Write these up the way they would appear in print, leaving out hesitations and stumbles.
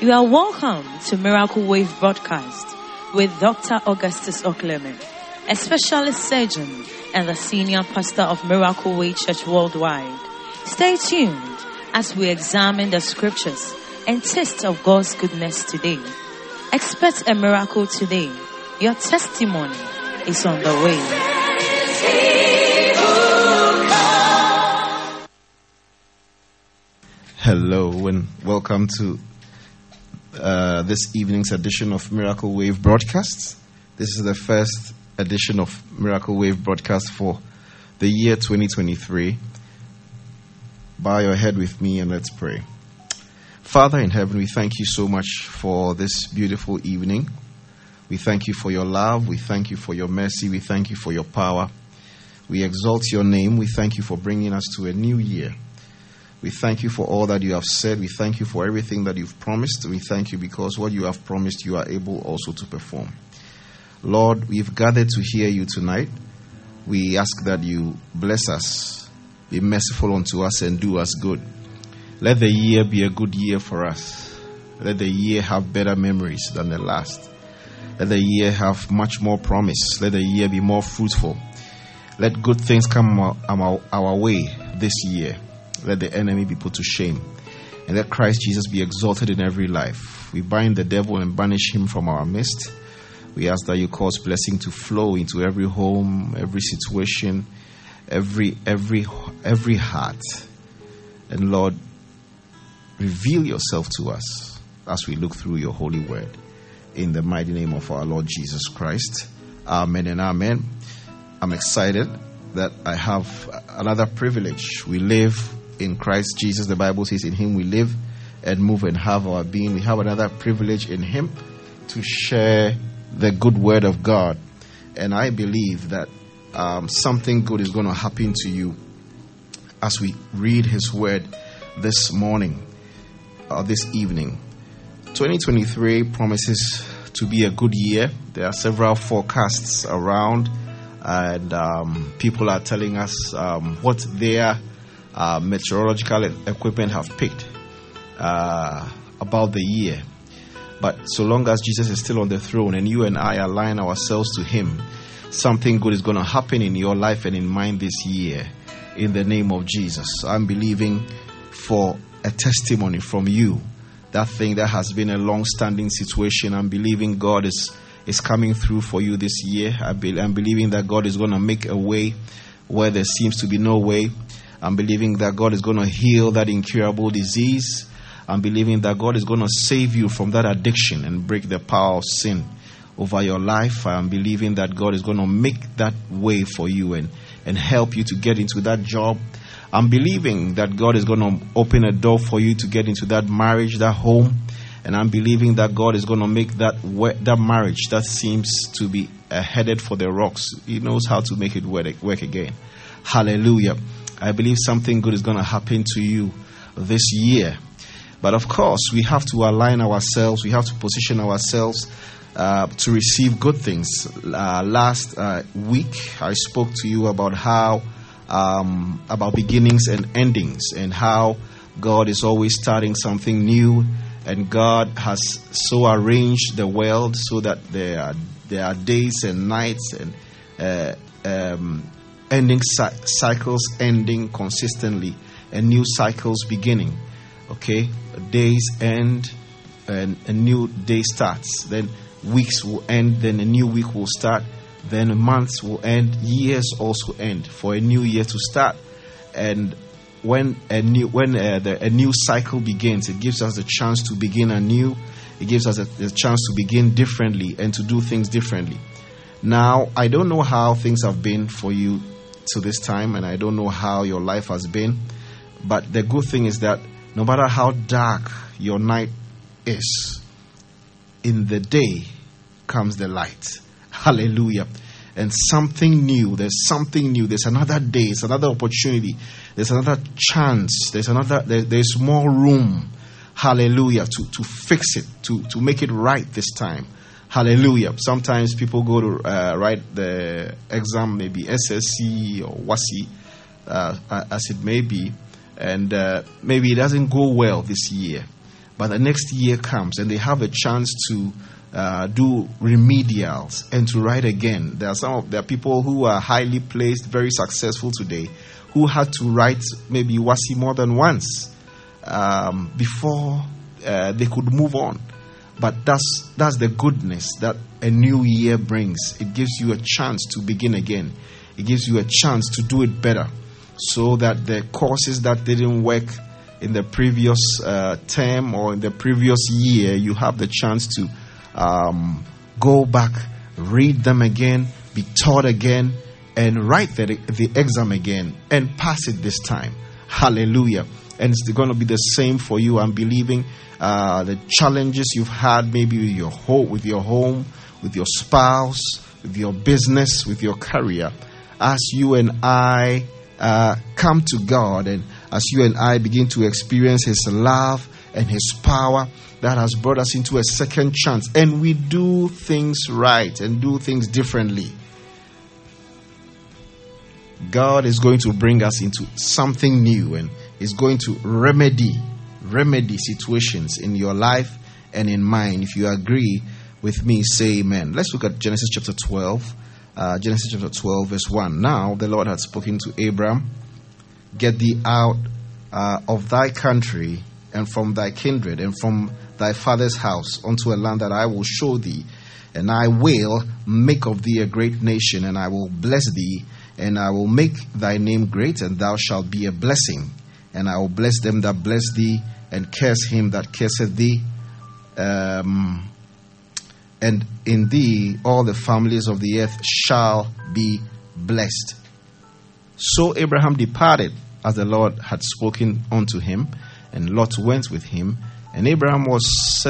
You are welcome to Miracle Wave Broadcast with Dr. Augustus Okleme, a specialist surgeon and the senior pastor of Miracle Way Church Worldwide. Stay tuned as we examine the scriptures and taste of God's goodness today. Expect a miracle today. Your testimony is on the way. Hello and welcome to this evening's edition of Miracle Wave Broadcasts. This is the first edition of Miracle Wave Broadcast for the year 2023. Bow your head with me and let's pray. Father in heaven, we thank you so much for this beautiful evening. We thank you for your love. We thank you for your mercy. We thank you for your power. We exalt your name. We thank you for bringing us to a new year. We thank you for all that you have said. We thank you for everything that you've promised. We thank you because what you have promised, you are able also to perform. Lord, we've gathered to hear you tonight. We ask that you bless us, be merciful unto us, and do us good. Let the year be a good year for us. Let the year have better memories than the last. Let the year have much more promise. Let the year be more fruitful. Let good things come our way this year. Let the enemy be put to shame. And let Christ Jesus be exalted in every life. We bind the devil and banish him from our midst. We ask that you cause blessing to flow into every home, every situation, every heart. And Lord, reveal yourself to us as we look through your holy word. In the mighty name of our Lord Jesus Christ. Amen and amen. I'm excited that I have another privilege. We live in Christ Jesus. The Bible says in him we live and move and have our being. We have another privilege in him to share the good word of God. And I believe that something good is going to happen to you as we read his word this morning or this evening. 2023 promises to be a good year. There are several forecasts around, and people are telling us what their meteorological equipment have picked about the year. But so long as Jesus is still on the throne and you and I align ourselves to him, something good is going to happen in your life and in mine this year in the name of Jesus. I'm believing for a testimony from you. That thing that has been a long-standing situation, I'm believing God is coming through for you this year. I'm believing that God is going to make a way where there seems to be no way. I'm believing that God is going to heal that incurable disease. I'm believing that God is going to save you from that addiction and break the power of sin over your life. I'm believing that God is going to make that way for you and help you to get into that job. I'm believing that God is going to open a door for you to get into that marriage, that home. And I'm believing that God is going to make that marriage that seems to be headed for the rocks. He knows how to make it work again. Hallelujah. I believe something good is going to happen to you this year. But of course, we have to align ourselves. We have to position ourselves to receive good things. Last week, I spoke to you about about beginnings and endings and how God is always starting something new. And God has so arranged the world so that there are days and nights and ending cycles ending consistently and new cycles beginning. Okay, days end and a new day starts. Then weeks will end. Then a new week will start. Then months will end. Years also end for a new year to start. And when a new cycle begins, it gives us the chance to begin anew. It gives us a chance to begin differently and to do things differently. Now, I don't know how things have been for you to this time, and I don't know how your life has been. But the good thing is that no matter how dark your night is, in the day comes the light. Hallelujah. And something new, there's another day, it's another opportunity, there's another chance, there's more room, hallelujah, to fix it, to make it right this time. Hallelujah. Sometimes people go to write the exam, maybe SSC or WASSCE, as it may be, and maybe it doesn't go well this year. But the next year comes and they have a chance to do remedials and to write again. There are people who are highly placed, very successful today, who had to write maybe WASSCE more than once before they could move on. But that's the goodness that a new year brings. It gives you a chance to begin again. It gives you a chance to do it better, so that the courses that didn't work in the previous term or in the previous year, you have the chance to go back, read them again, be taught again, and write the exam again and pass it this time. Hallelujah. And it's going to be the same for you. I'm believing the challenges you've had, maybe with your home, with your spouse, with your business, with your career, as you and I come to God, and as you and I begin to experience His love and His power that has brought us into a second chance, and we do things right and do things differently, God is going to bring us into something new, and is going to remedy situations in your life and in mine. If you agree with me, say amen. Let's look at Genesis chapter 12. Genesis chapter 12 verse 1. Now the Lord had spoken to Abram, get thee out of thy country and from thy kindred and from thy father's house unto a land that I will show thee, and I will make of thee a great nation, and I will bless thee, and I will make thy name great, and thou shalt be a blessing. And I will bless them that bless thee, and curse him that curseth thee. And in thee all the families of the earth shall be blessed. So Abraham departed, as the Lord had spoken unto him, and Lot went with him. And Abraham was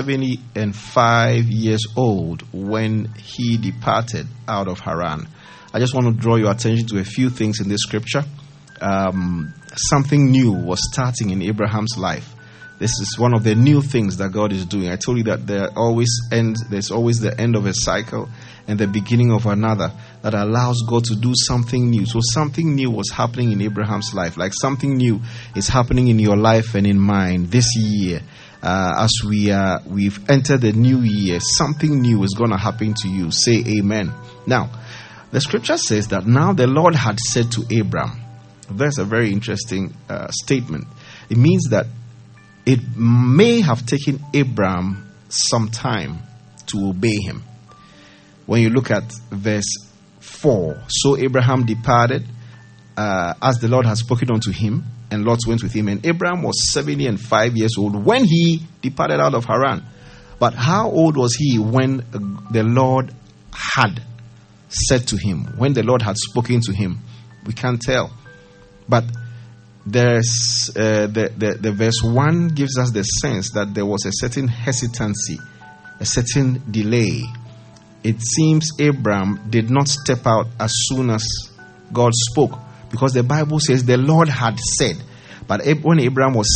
75 years old when he departed out of Haran. I just want to draw your attention to a few things in this scripture. Something new was starting in Abraham's life. This is one of the new things that God is doing. I told you that there's always the end of a cycle and the beginning of another that allows God to do something new. So something new was happening in Abraham's life, like something new is happening in your life and in mine this year. As we've entered the new year, something new is going to happen to you. Say amen. Now, the scripture says that now the Lord had said to Abram. That's a very interesting statement. It means that it may have taken Abram some time to obey him. When you look at verse 4, so Abraham departed as the Lord had spoken unto him, and Lot went with him. And Abraham was 75 years old when he departed out of Haran. But how old was he when the Lord had said to him, when the Lord had spoken to him? We can't tell. But there's the verse 1 gives us the sense that there was a certain hesitancy, a certain delay. It seems Abram did not step out as soon as God spoke, because the Bible says the Lord had said. But when Abraham was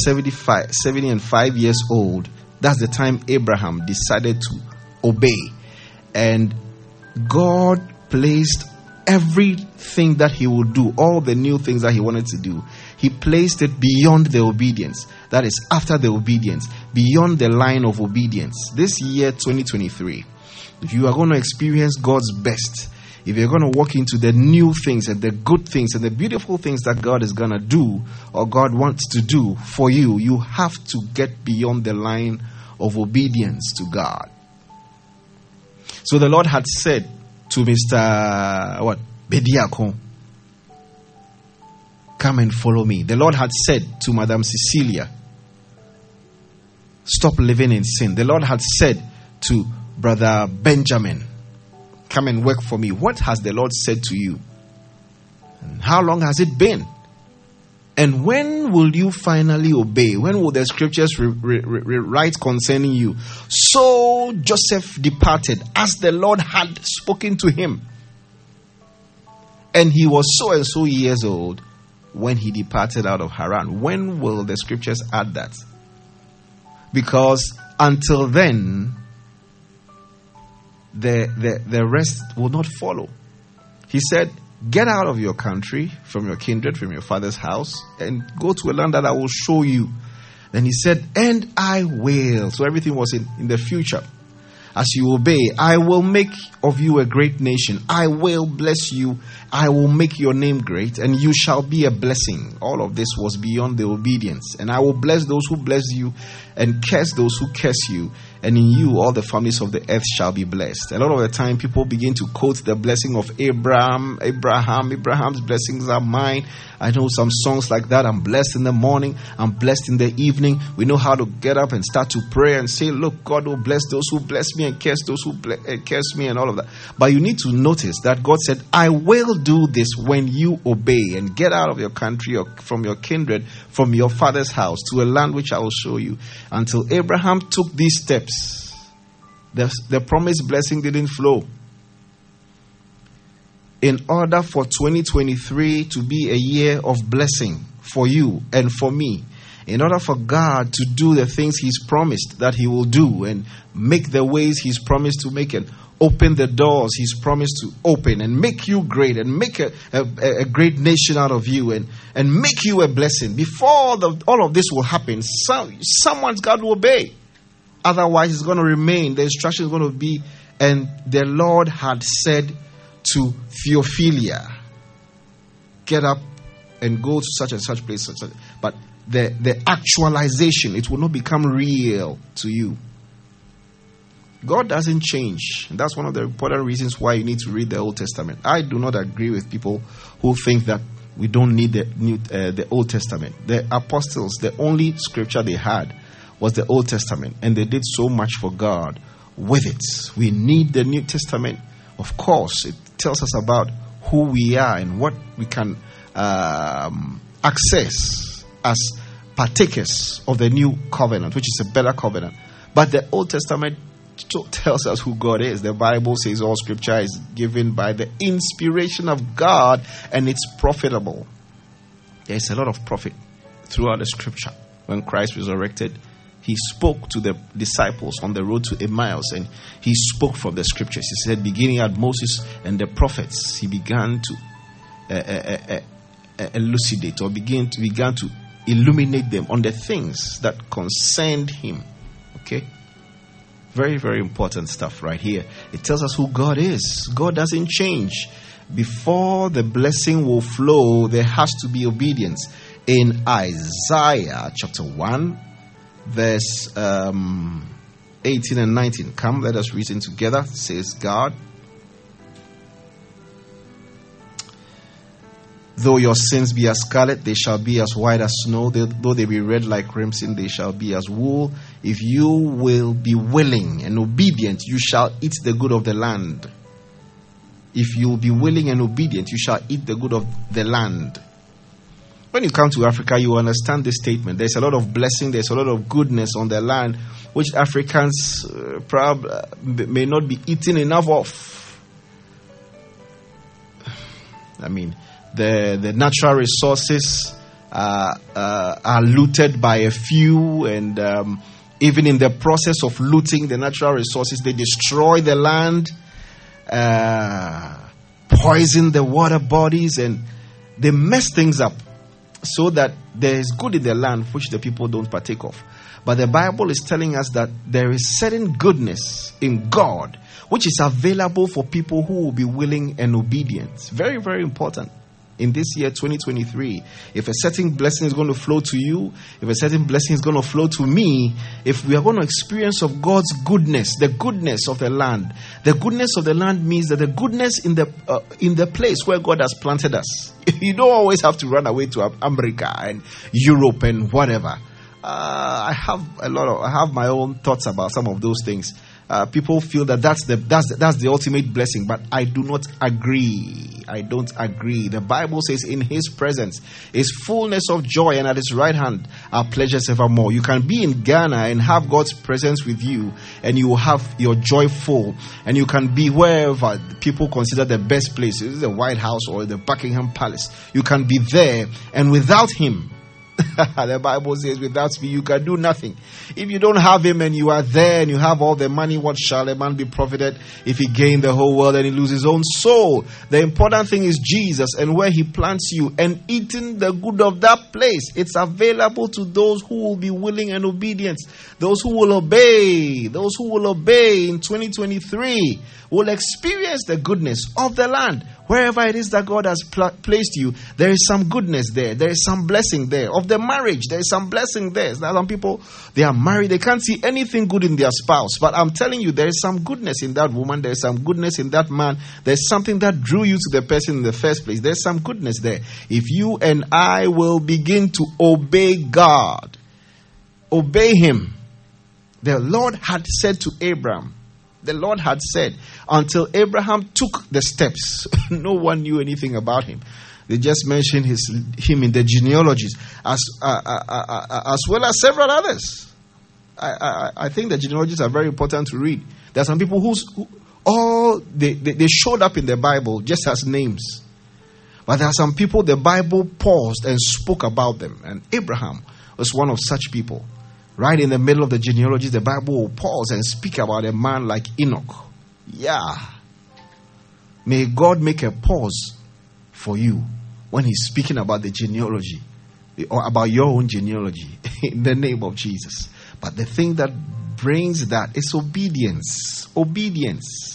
75 years old, that's the time Abraham decided to obey. And God placed everything that he would do, all the new things that he wanted to do, he placed it beyond the obedience. That is, after the obedience, beyond the line of obedience. This year, 2023, if you are going to experience God's best, if you're going to walk into the new things and the good things and the beautiful things that God is going to do or God wants to do for you, you have to get beyond the line of obedience to God. So the Lord had said to Mr. Bediako, come and follow me. The Lord had said to Madam Cecilia, stop living in sin. The Lord had said to Brother Benjamin, come and work for me. What has the Lord said to you? And how long has it been? And when will you finally obey? When will the scriptures write concerning you? So Joseph departed as the Lord had spoken to him. And he was so and so years old when he departed out of Haran. When will the scriptures add that? Because until then, the rest will not follow. He said, get out of your country, from your kindred, from your father's house, and go to a land that I will show you. Then he said, and I will. So everything was in the future. As you obey, I will make of you a great nation. I will bless you. I will make your name great, and you shall be a blessing. All of this was beyond the obedience. And I will bless those who bless you, and curse those who curse you. And in you, all the families of the earth shall be blessed. A lot of the time, people begin to quote the blessing of Abraham. Abraham's blessings are mine. I know some songs like that. I'm blessed in the morning. I'm blessed in the evening. We know how to get up and start to pray and say, look, God will bless those who bless me and curse those who curse me and all of that. But you need to notice that God said, I will do this when you obey and get out of your country or from your kindred, from your father's house to a land which I will show you. Until Abraham took these steps, the promised blessing didn't flow. In order for 2023 to be a year of blessing for you and for me, in order for God to do the things He's promised that He will do and make the ways He's promised to make and open the doors He's promised to open and make you great and make a great nation out of you and make you a blessing, before all of this will happen, someone's got to obey. Otherwise, it's going to remain. The instruction is going to be, and the Lord had said to Theophilia, get up and go to such and such place. But the actualization, it will not become real to you. God doesn't change. And that's one of the important reasons why you need to read the Old Testament. I do not agree with people who think that we don't need the Old Testament. The apostles, the only scripture they had was the Old Testament, and they did so much for God with it. We need the New Testament. Of course, it tells us about who we are and what we can access as partakers of the new covenant, which is a better covenant. But the Old Testament tells us who God is. The Bible says all scripture is given by the inspiration of God, and it's profitable. There's a lot of profit throughout the scripture. When Christ resurrected, He spoke to the disciples on the road to Emmaus, and He spoke from the scriptures. He said, beginning at Moses and the prophets, He began to elucidate or began to illuminate them on the things that concerned Him. Okay? Very, very important stuff right here. It tells us who God is. God doesn't change. Before the blessing will flow, there has to be obedience. In Isaiah chapter 1, verse 18 and 19. Come, let us reason together, says God. Though your sins be as scarlet, they shall be as white as snow. Though they be red like crimson, they shall be as wool. If you will be willing and obedient, you shall eat the good of the land. If you will be willing and obedient, you shall eat the good of the land. When you come to Africa, you understand this statement. There's a lot of blessing, there's a lot of goodness on the land, which Africans probably may not be eating enough of. I mean, the natural resources are looted by a few, and even in the process of looting the natural resources, they destroy the land, poison the water bodies, and they mess things up so that there is good in the land which the people don't partake of. But the Bible is telling us that there is certain goodness in God which is available for people who will be willing and obedient. Very, very important. In this year 2023, if a certain blessing is going to flow to you, if a certain blessing is going to flow to me, if we are going to experience of God's goodness, the goodness of the land means that the goodness in the place where God has planted us. You don't always have to run away to America and Europe and whatever. I have my own thoughts about some of those things. People feel that that's the ultimate blessing, but I do not agree. I don't agree. The Bible says in His presence is fullness of joy, and at His right hand are pleasures evermore. You can be in Ghana and have God's presence with you, and you will have your joy full. And you can be wherever people consider the best place, the White House or the Buckingham Palace. You can be there, and without Him, The Bible says, without me you can do nothing. If you don't have him and you are there and you have all the money, what shall a man be profited if he gain the whole world and he lose his own soul? The important thing is Jesus and where he plants you and eating the good of that place. It's available to those who will be willing and obedient. Those who will obey. Those who will obey in 2023 will experience the goodness of the land. Wherever it is that God has placed you, there is some goodness there. There is some blessing there. Of the marriage, there is some blessing there. Now, some people, they are married, they can't see anything good in their spouse. But I'm telling you, there is some goodness in that woman. There is some goodness in that man. There's something that drew you to the person in the first place. There's some goodness there. If you and I will begin to obey God, obey him. The Lord had said to Abraham, the Lord had said, until Abraham took the steps, no one knew anything about him. They just mentioned him in the genealogies, as well as several others. I think the genealogies are very important to read. There are some people who they showed up in the Bible just as names. But there are some people the Bible paused and spoke about them. And Abraham was one of such people. Right in the middle of the genealogies, the Bible will pause and speak about a man like Enoch. Yeah. May God make a pause for you when he's speaking about the genealogy or about your own genealogy in the name of Jesus. But the thing that brings that is obedience. Obedience.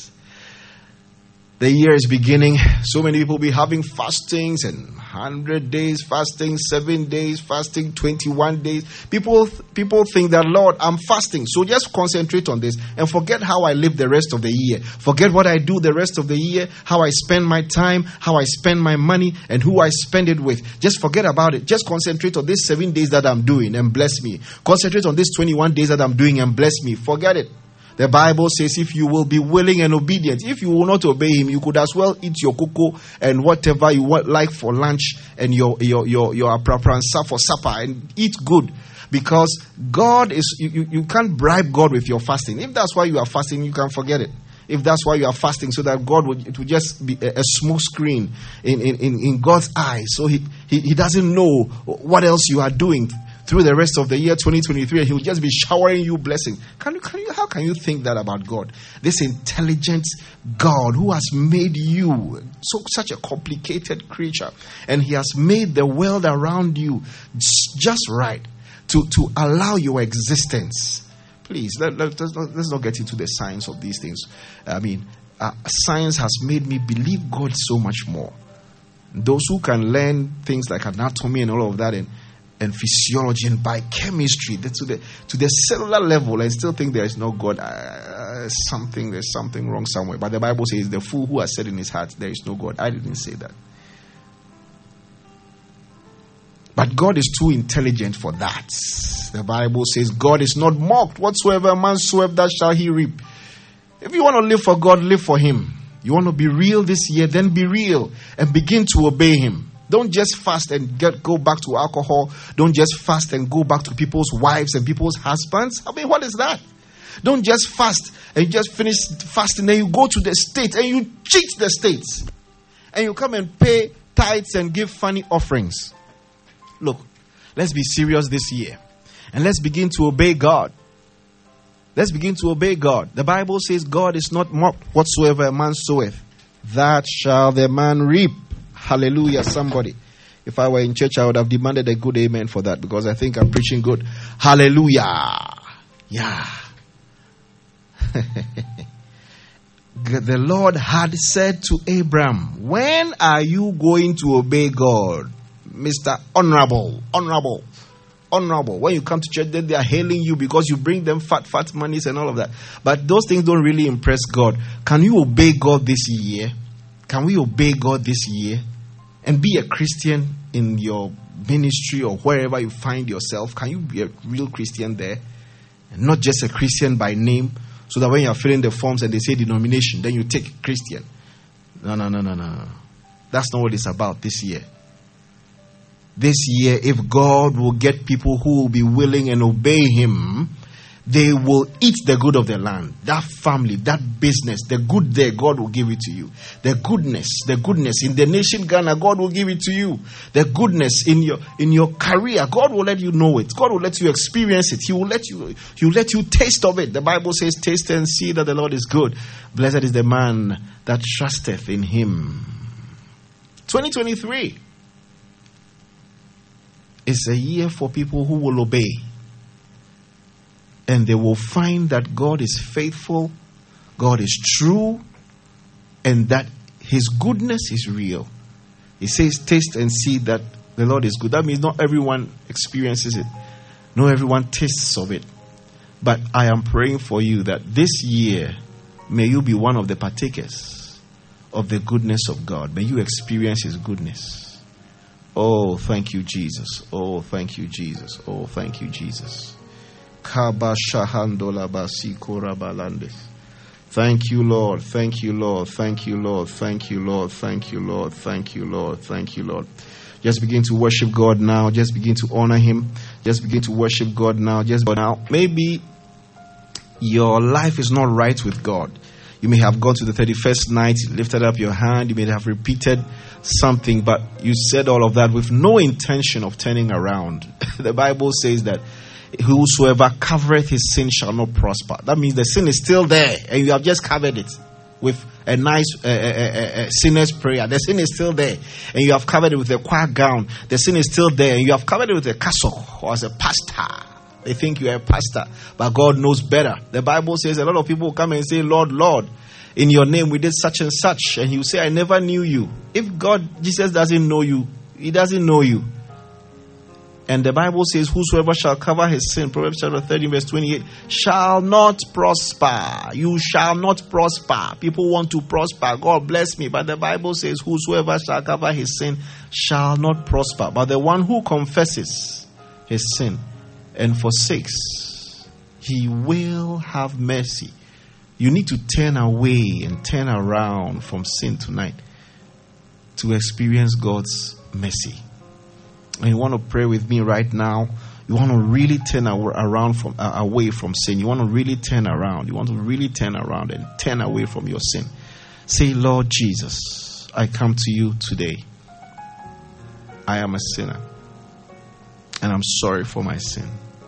The year is beginning. So many people will be having fastings and 100 days fasting, 7 days fasting, 21 days. People think that, Lord, I'm fasting. So just concentrate on this and forget how I live the rest of the year. Forget what I do the rest of the year, how I spend my time, how I spend my money, and who I spend it with. Just forget about it. Just concentrate on these 7 days that I'm doing and bless me. Concentrate on these 21 days that I'm doing and bless me. Forget it. The Bible says if you will be willing and obedient, if you will not obey him, you could as well eat your cocoa and whatever you want, like for lunch, and your preparanza for supper, and eat good. Because God is, you can't bribe God with your fasting. If that's why you are fasting, you can forget it. If that's why you are fasting, so that it will just be a smoke screen in God's eyes. So he doesn't know what else you are doing through the rest of the year 2023, and he will just be showering you blessing. How can you think that about God? This intelligent God who has made you such a complicated creature, and he has made the world around you just right to allow your existence. Please, let's not get into the science of these things. I mean, science has made me believe God so much more. Those who can learn things like anatomy and all of that, and physiology and biochemistry to the cellular level, and still think there is no God. There's something wrong somewhere. But the Bible says the fool who has said in his heart there is no God. I didn't say that. But God is too intelligent for that. The Bible says God is not mocked. Whatsoever a man soweth, that shall he reap. If you want to live for God, live for him. You want to be real this year, then be real and begin to obey him. Don't just fast and go back to alcohol. Don't just fast and go back to people's wives and people's husbands. I mean, what is that? Don't just fast and just finish fasting, then you go to the state and you cheat the states. And you come and pay tithes and give funny offerings. Look, let's be serious this year. And let's begin to obey God. Let's begin to obey God. The Bible says God is not mocked. Whatsoever a man soweth, that shall the man reap. Hallelujah, somebody. If I were in church, I would have demanded a good amen for that, because I think I'm preaching good. Hallelujah. Yeah. The Lord had said to Abraham, when are you going to obey God? Mr. Honorable. When you come to church, then they are hailing you because you bring them fat monies and all of that. But those things don't really impress God. Can you obey God this year? Can we obey God this year and be a Christian in your ministry or wherever you find yourself? Can you be a real Christian there and not just a Christian by name, so that when you are filling the forms and they say denomination, then you take Christian? No. That's not what it's about this year. This year, if God will get people who will be willing and obey him, they will eat the good of the land. That family, that business, the good there, God will give it to you. The goodness in the nation Ghana, God will give it to you. The goodness in your career, God will let you know it. God will let you experience it. He will let you taste of it. The Bible says, taste and see that the Lord is good. Blessed is the man that trusteth in him. 2023 is a year for people who will obey. And they will find that God is faithful, God is true, and that his goodness is real. He says, taste and see that the Lord is good. That means not everyone experiences it. Not everyone tastes of it. But I am praying for you that this year, may you be one of the partakers of the goodness of God. May you experience his goodness. Oh, thank you, Jesus. Oh, thank you, Jesus. Oh, thank you, Jesus. Thank you, Lord. Thank you, Lord. Thank you, Lord. Thank you, Lord. Thank you, Lord. Thank you, Lord. Thank you, Lord. Just begin to worship God now. Just begin to honor him. Just begin to worship God now. Maybe your life is not right with God. You may have gone to the 31st night, lifted up your hand. You may have repeated something, but you said all of that with no intention of turning around. The Bible says that whosoever covereth his sin shall not prosper. That means the sin is still there, and you have just covered it with a nice sinner's prayer. The sin is still there, and you have covered it with a choir gown. The sin is still there, and you have covered it with a castle or as a pastor. They think you are a pastor, but God knows better. The Bible says a lot of people will come and say, Lord, Lord, in your name we did such and such, and you say, I never knew you. If Jesus doesn't know you, he doesn't know you. And the Bible says, whosoever shall cover his sin, Proverbs chapter 13 verse 28, shall not prosper. You shall not prosper. People want to prosper. God bless me. But the Bible says, whosoever shall cover his sin shall not prosper. But the one who confesses his sin and forsakes, he will have mercy. You need to turn away and turn around from sin tonight to experience God's mercy. And you want to pray with me right now. You want to really turn away from sin. You want to really turn around. You want to really turn around and turn away from your sin. Say, Lord Jesus, I come to you today. I am a sinner, and I'm sorry for my sin.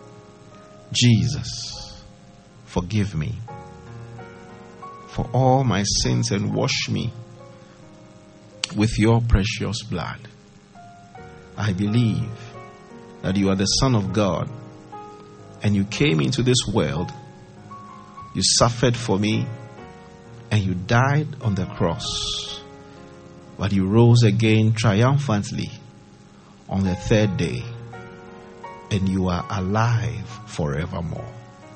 Jesus, forgive me for all my sins and wash me with your precious blood. I believe that you are the Son of God, and you came into this world, you suffered for me, and you died on the cross, but you rose again triumphantly on the third day, and you are alive forevermore.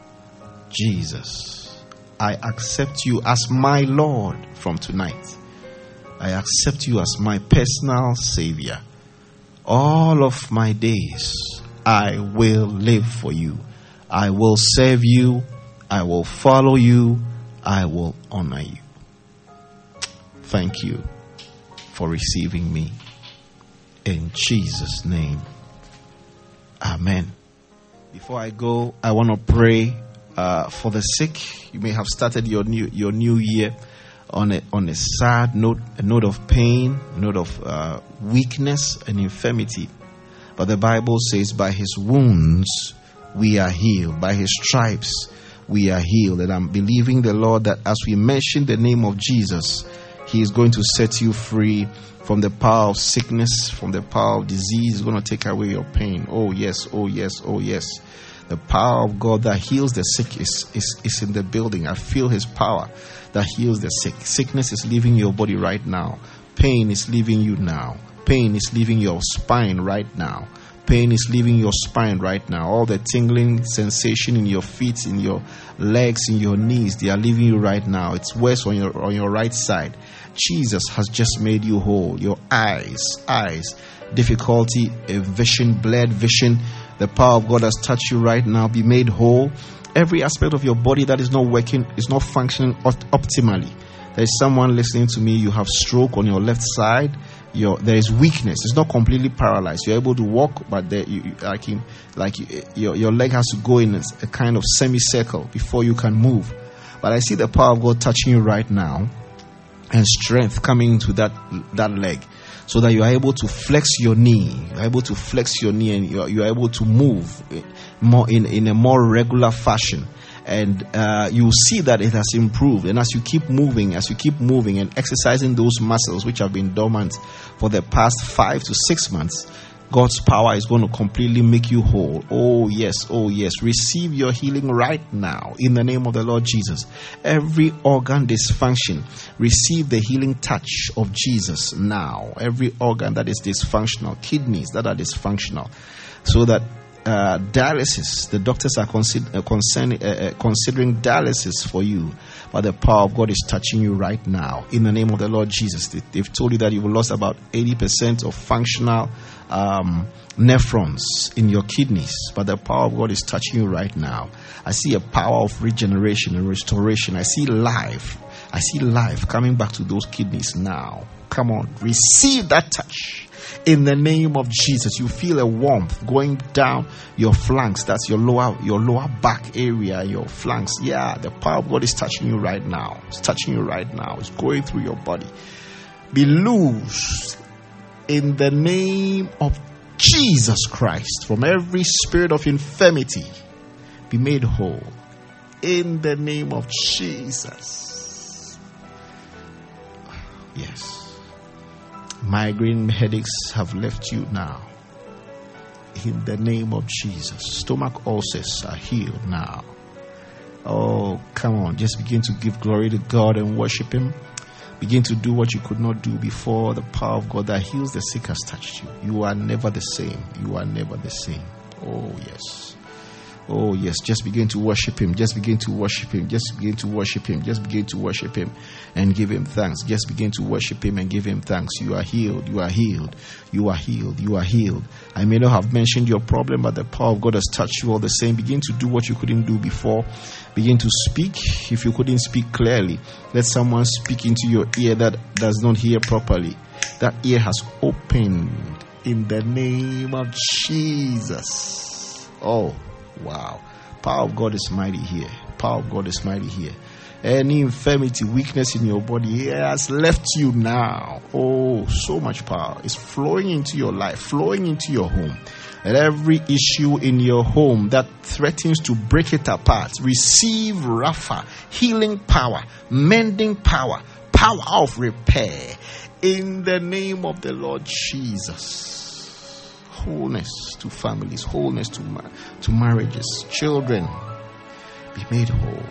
Jesus, I accept you as my Lord from tonight. I accept you as my personal Savior. All of my days, I will live for you. I will serve you. I will follow you. I will honor you. Thank you for receiving me. In Jesus' name, amen. Before I go, I want to pray for the sick. You may have started your new year on a sad note, a note of pain, a note of weakness and infirmity. But the Bible says, by his wounds we are healed. By his stripes we are healed. And I'm believing the Lord that as we mention the name of Jesus, he is going to set you free from the power of sickness, from the power of disease. He's going to take away your pain. Oh yes, oh yes, oh yes. The power of God that heals the sick is in the building. I feel his power that heals the sick. Sickness is leaving your body right now. Pain is leaving you now. Pain is leaving your spine right now. Pain is leaving your spine right now. All the tingling sensation in your feet, in your legs, in your knees, they are leaving you right now. It's worse on your right side. Jesus has just made you whole. Your eyes, difficulty, vision, blurred vision. The power of God has touched you right now. Be made whole. Every aspect of your body that is not working, is not functioning optimally. There is someone listening to me. You have stroke on your left side. there is weakness. It's not completely paralyzed. You're able to walk, but your leg has to go in a kind of semicircle before you can move. But I see the power of God touching you right now, and strength coming into that leg, so that you are able to flex your knee. You're able to flex your knee, and you are able to move more in a more regular fashion. And you will see that it has improved. And as you keep moving and exercising those muscles which have been dormant for the past 5 to 6 months, God's power is going to completely make you whole. Oh yes. Receive your healing right now in the name of the Lord Jesus. Every organ dysfunction, receive the healing touch of Jesus now. Every organ that is dysfunctional, kidneys that are dysfunctional, so that dialysis, the doctors are considering dialysis for you, but the power of God is touching you right now in the name of the Lord Jesus. They've told you that you've lost about 80% of functional nephrons in your kidneys, but the power of God is touching you right now. I see a power of regeneration and restoration. I see life coming back to those kidneys now. Come on, receive that touch in the name of Jesus. You feel a warmth going down your flanks. That's your lower back area, your flanks. Yeah, the power of God is touching you right now. It's touching you right now. It's going through your body. Be loosed in the name of Jesus Christ from every spirit of infirmity. Be made whole in the name of Jesus. Yes. Migraine headaches have left you now in the name of Jesus. Stomach ulcers are healed now. Oh, come on, just begin to give glory to God and worship Him. Begin to do what you could not do before. The power of God that heals the sick has touched you. You are never the same. You are never the same. Oh yes. Oh yes, just begin to worship Him. Just begin to worship Him. Just begin to worship Him. Just begin to worship Him and give Him thanks. Just begin to worship Him and give Him thanks. You are healed. You are healed. You are healed. You are healed. I may not have mentioned your problem, but the power of God has touched you all the same. Begin to do what you couldn't do before. Begin to speak. If you couldn't speak clearly, let someone speak into your ear that does not hear properly. That ear has opened in the name of Jesus. Oh, wow. Power of God is mighty here. Power of God is mighty here. Any infirmity, weakness in your body has left you now. Oh, so much power is flowing into your life, flowing into your home. And every issue in your home that threatens to break it apart, receive Rapha, healing power, mending power, power of repair in the name of the Lord Jesus. Wholeness to families, wholeness to marriages, children, be made whole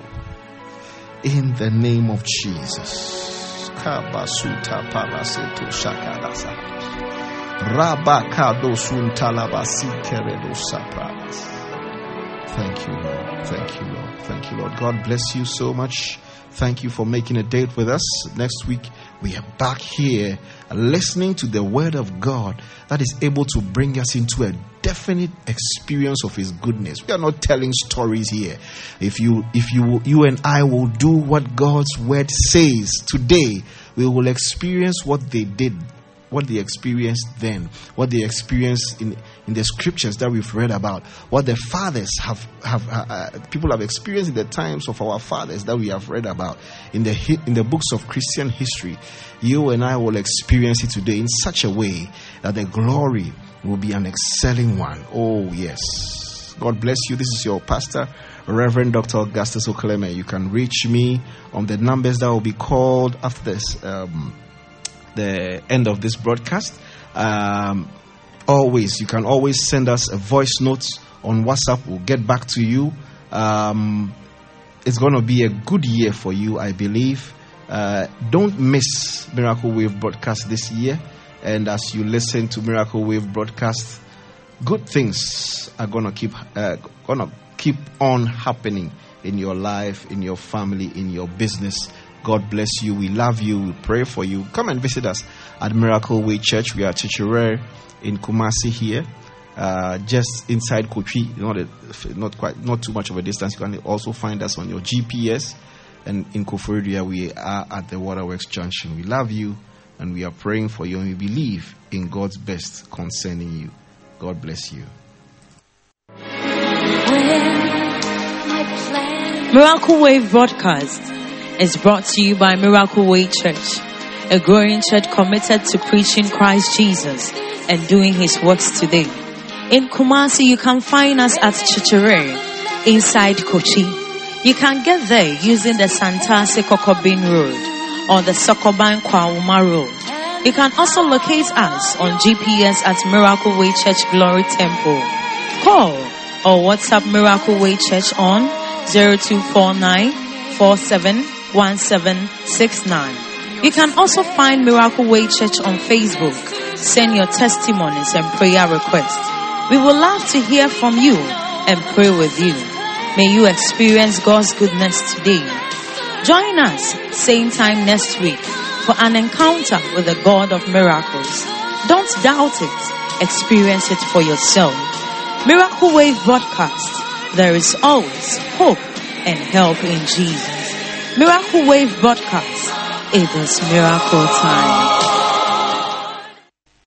in the name of Jesus. Kabasuta palaseto shakadasa. Rabakado suntalabasi keredo sapras. Thank you, Lord. Thank you, Lord. Thank you, Lord. God bless you so much. Thank you for making a date with us. Next week, we are back here listening to the word of God that is able to bring us into a definite experience of His goodness. We are not telling stories here. If you and I will do what God's word says today, we will experience what they did, what they experienced then, what they experienced in the scriptures that we've read about, what the fathers people have experienced in the times of our fathers that we have read about in the books of Christian history. You and I will experience it today in such a way that the glory will be an excelling one. Oh yes. God bless you. This is your pastor, Reverend Dr. Augustus Okleme. You can reach me on the numbers that will be called after this the end of this broadcast. You can always send us a voice note on WhatsApp. We'll get back to you. It's going to be a good year for you, I believe. Don't miss Miracle Wave broadcast this year. And as you listen to Miracle Wave broadcast, good things are going to keep on happening in your life, in your family, in your business. God bless you. We love you. We pray for you. Come and visit us at Miracle Way Church. We are Chichirere in Kumasi here, just inside Kochi. Not too much of a distance. You can also find us on your GPS. And in Koforidua, we are at the Waterworks Junction. We love you. And we are praying for you, and we believe in God's best concerning you. God bless you. Miracle Wave Broadcast is brought to you by Miracle Way Church, a growing church committed to preaching Christ Jesus and doing His works today. In Kumasi, you can find us at Chichire, inside Kochi. You can get there using the Santase Kokobin Road or the Sokoban Kwawuma Road. You can also locate us on GPS at Miracle Way Church Glory Temple. Call or WhatsApp Miracle Way Church on 0249 471769. You can also find Miracle Way Church on Facebook. Send your testimonies and prayer requests. We would love to hear from you and pray with you. May you experience God's goodness today. Join us same time next week for an encounter with the God of miracles. Don't doubt it. Experience it for yourself. Miracle Wave Broadcast. There is always hope and help in Jesus. Miracle Wave Broadcast. It is miracle time.